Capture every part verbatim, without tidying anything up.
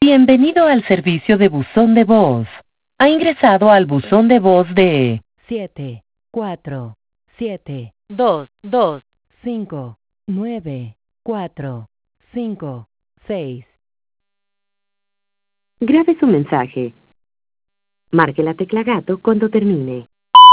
Bienvenido al servicio de buzón de voz. Ha ingresado al buzón de voz de siete cuatro siete dos dos cinco nueve cuatro cinco seis. Grabe su mensaje. Marque la tecla gato cuando termine.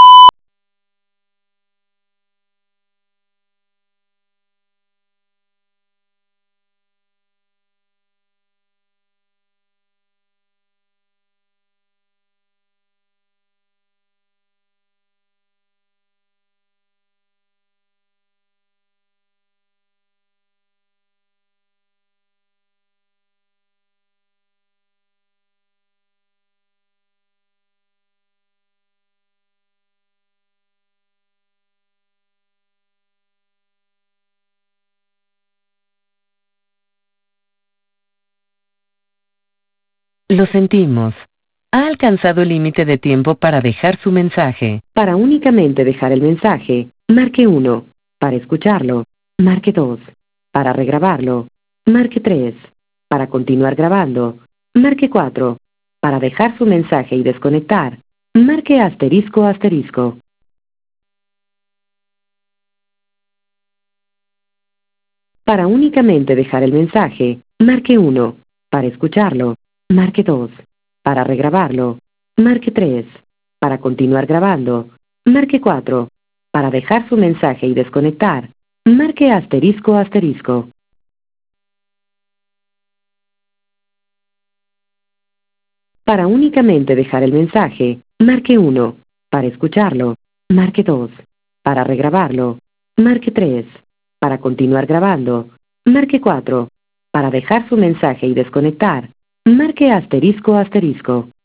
Lo sentimos. Ha alcanzado el límite de tiempo para dejar su mensaje. Para únicamente dejar el mensaje, marque uno. Para escucharlo, marque dos. Para regrabarlo, marque tres. Para continuar grabando, marque cuatro. Para dejar su mensaje y desconectar, marque asterisco asterisco. Para únicamente dejar el mensaje, marque uno. Para escucharlo, marque dos. Para regrabarlo, marque tres. Para continuar grabando, marque cuatro. Para dejar su mensaje y desconectar, marque asterisco asterisco. Para únicamente dejar el mensaje, marque uno. Para escucharlo, marque dos. Para regrabarlo, marque tres. Para continuar grabando, marque cuatro. Para dejar su mensaje y desconectar, marque asterisco asterisco.